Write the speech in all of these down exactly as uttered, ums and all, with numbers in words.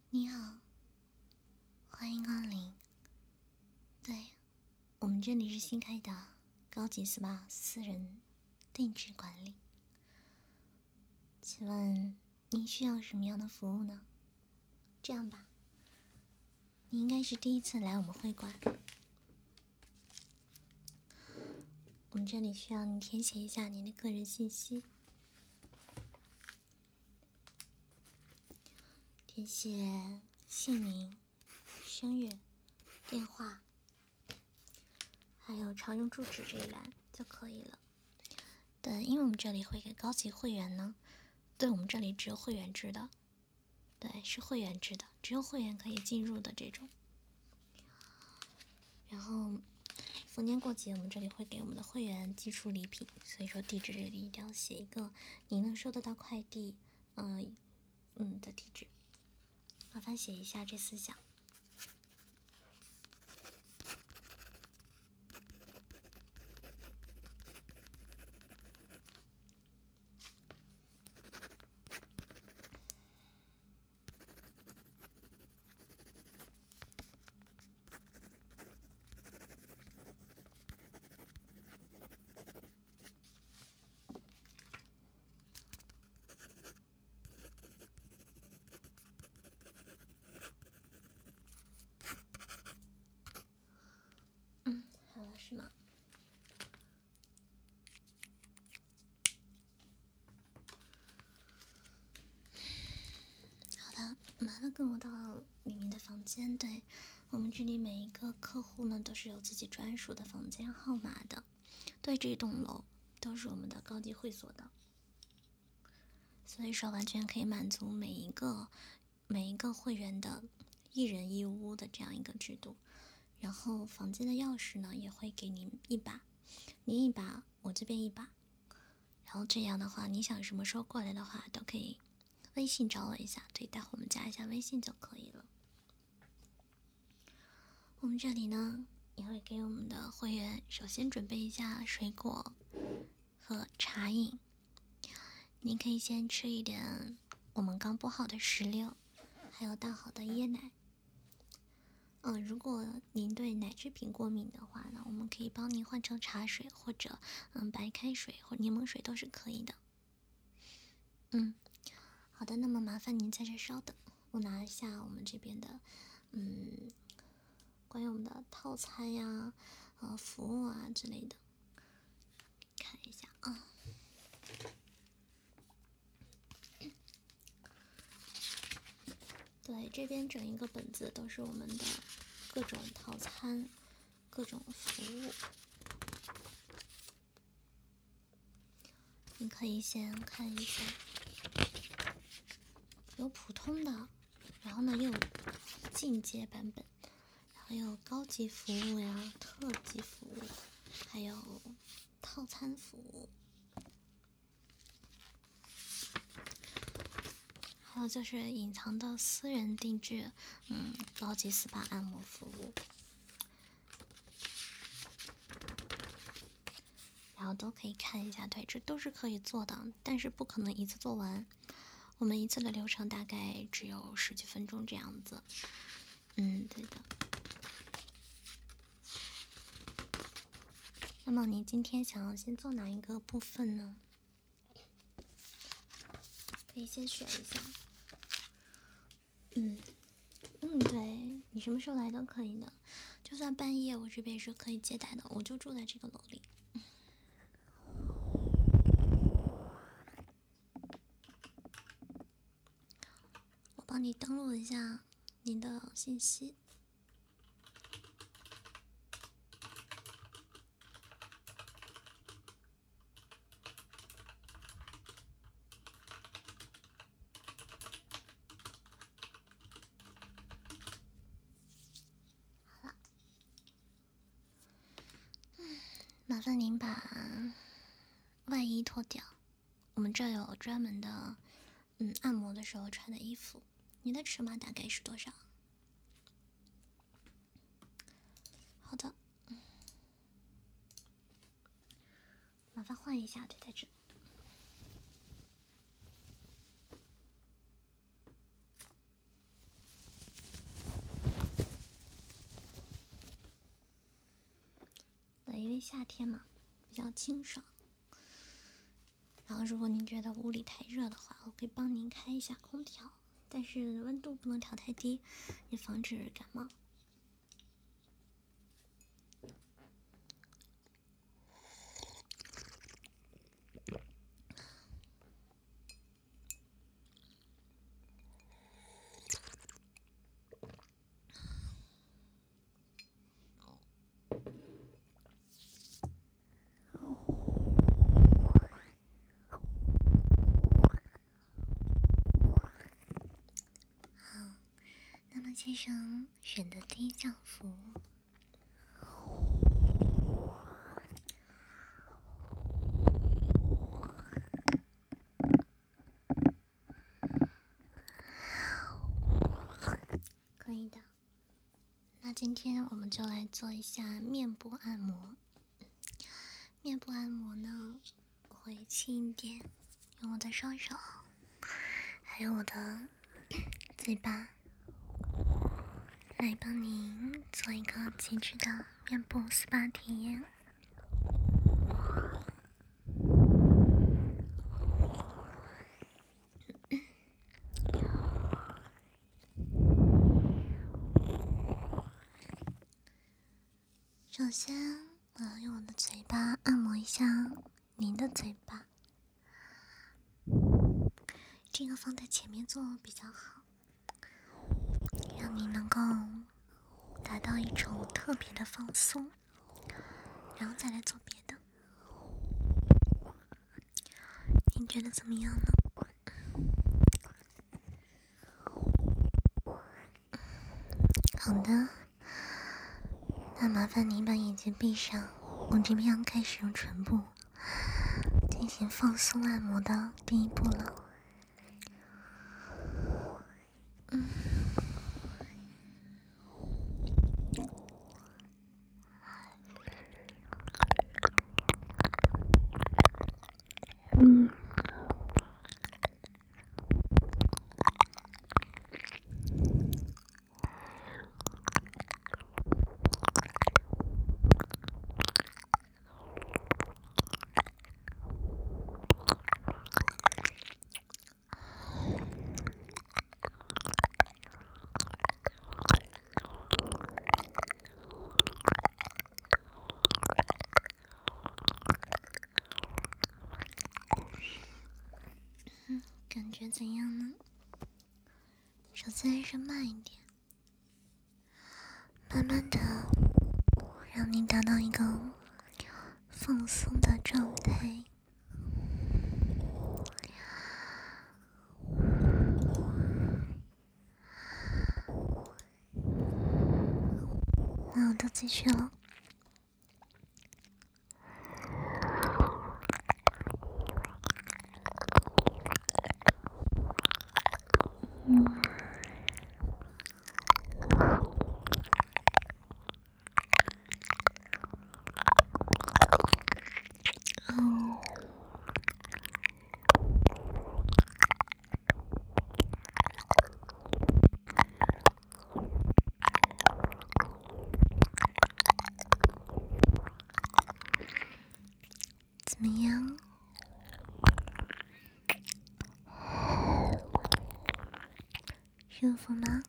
你好，欢迎光临。对，我们这里是新开的高级 S P A 私人定制管理。请问您需要什么样的服务呢？这样吧，你应该是第一次来我们会馆，我们这里需要你填写一下您的个人信息，填写姓名、生日、电话，还有常用住址这一栏就可以了。对，因为我们这里会给高级会员呢，对，我们这里只有会员制的，对，是会员制的，只有会员可以进入的这种。然后逢年过节，我们这里会给我们的会员寄出礼品，所以说地址这里一定要写一个你能收得到快递，嗯嗯的地址，麻烦写一下这四项。嗯，好了，是吗？好的，麻烦跟我到里面的房间。对，我们这里每一个客户呢都是有自己专属的房间号码的。对，这栋楼都是我们的高级会所的，所以说完全可以满足每一个每一个会员的一人一屋的这样一个制度。然后房间的钥匙呢也会给您一把，您一把，我这边一把。然后这样的话，你想什么时候过来的话，都可以微信找我一下，对，待会我们加一下微信就可以了。我们这里呢也会给我们的会员首先准备一下水果和茶饮，您可以先吃一点我们刚剥好的石榴，还有倒好的椰奶。嗯，如果您对奶制品过敏的话呢，我们可以帮您换成茶水，或者嗯白开水或柠檬水都是可以的。嗯，好的，那么麻烦您在这稍等，我拿一下我们这边的嗯关于我们的套餐呀、呃服务啊之类的，看一下啊。对，这边整一个本子都是我们的各种套餐、各种服务，你可以先看一下，有普通的，然后呢又有进阶版本，然后有高级服务呀、特级服务，还有套餐服务。还有就是隐藏的私人定制，嗯，高级 S P A 按摩服务，然后都可以看一下。对，这都是可以做的，但是不可能一次做完。我们一次的流程大概只有十几分钟这样子。嗯，对的。那么你今天想要先做哪一个部分呢？可以先选一下。嗯嗯，对，你什么时候来都可以的，就算半夜我这边也是可以接待的，我就住在这个楼里。我帮你登录一下您的信息。麻烦您把外衣脱掉，我们这有专门的，嗯，按摩的时候穿的衣服。你的尺码大概是多少？好的，麻烦换一下，对，在这。 为夏天嘛，比较清爽。然后如果您觉得屋里太热的话，我可以帮您开一下空调，但是温度不能调太低，以防止感冒。那么先生选的第一项服务，可以的。那今天我们就来做一下面部按摩。面部按摩呢，我会轻一点，用我的双手，还有我的嘴巴，来帮您做一个极致的面部 S P A 体验。首先，我要用我的嘴巴按摩一下您的嘴巴，这个放在前面做比较好，让你能够达到一种特别的放松，然后再来做别的。您觉得怎么样呢？好的，那麻烦您把眼睛闭上，我这边要开始用唇部进行放松按摩的第一步了。嗯。嗯。感觉怎样呢？首先是慢一点，慢慢的让您达到一个放松的状态。那我都继续了。嗯。哦。怎么样？舒服吗？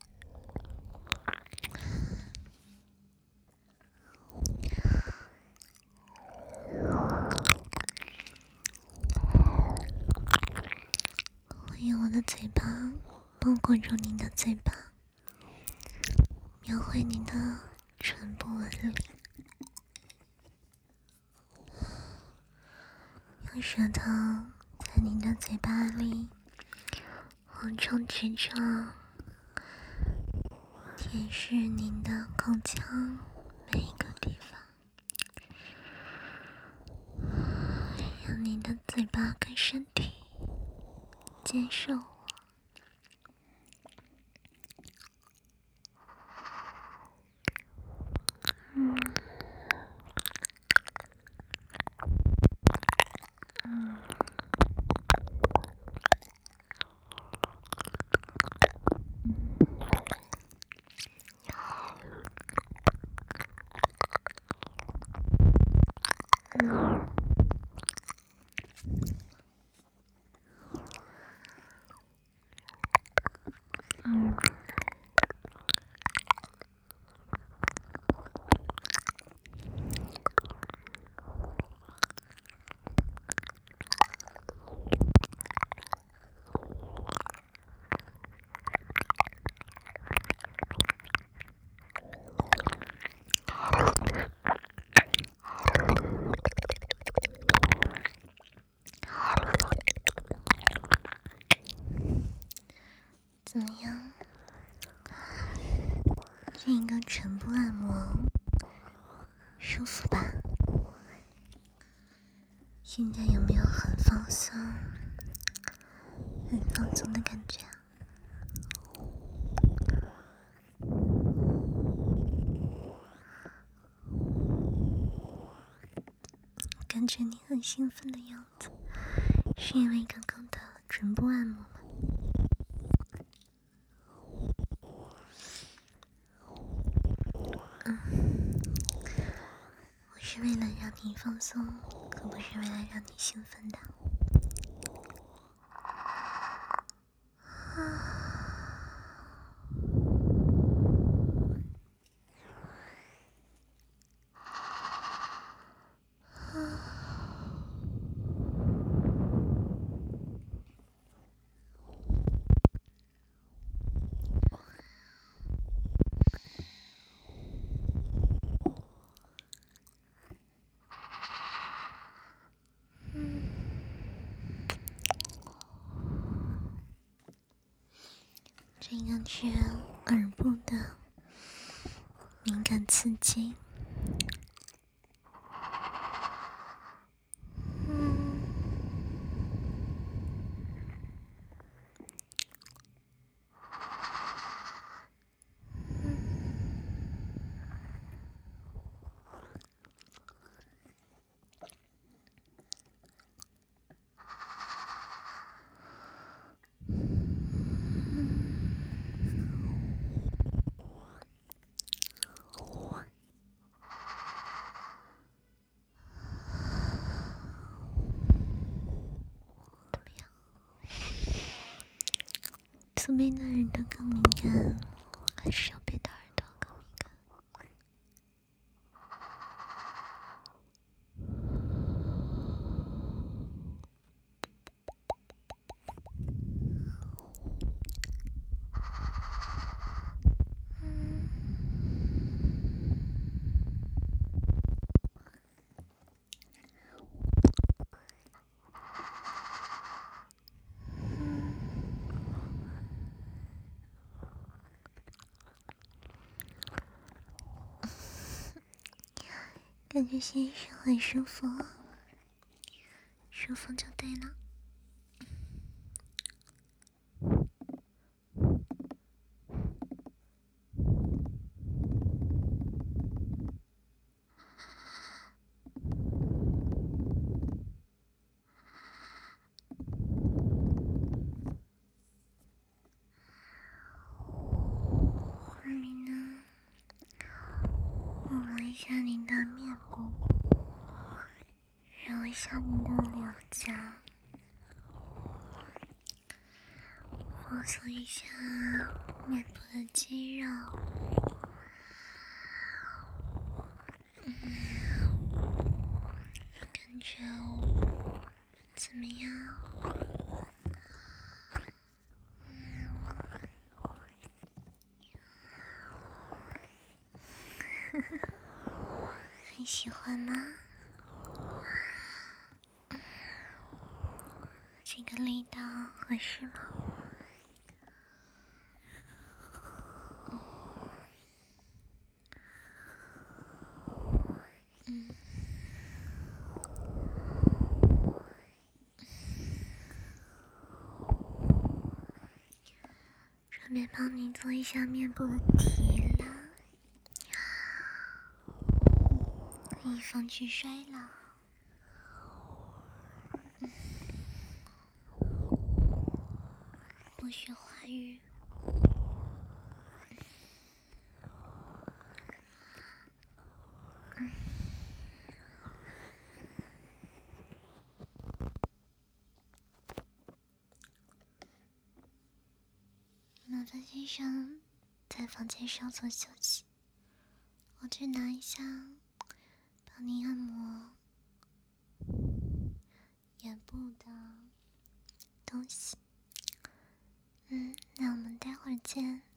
我用我的嘴巴包裹住您的嘴巴，描绘您的唇部纹理，用舌头在您的嘴巴里往中直着，舔舐您的口腔每一个地方，让您的嘴巴跟身体接受我。嗯。嗯。 嗯。怎么样？这一个唇部按摩舒服吧？现在有没有很放松、很放松的感觉啊？感觉你很兴奋的样子，是因为刚刚的唇部按摩吗？嗯，我是为了让你放松，可不是为了让你兴奋的。这个是耳部的敏感刺激。嗯，左边的耳朵更敏感，还是右边的耳朵更敏感？感觉先生很舒服，舒服就对了。后面呢，我摸一下你的面部，揉一下你的脸颊，放松一下面部的肌肉。嗯，感觉怎么样？很喜欢吗？这个力道合适吗？嗯，顺便帮你做一下面部的提拉，以防去衰老。不学华语。脑袋先生在房间上座休息，我去拿一下帮您按摩眼部的东西。嗯，那我们待会儿见。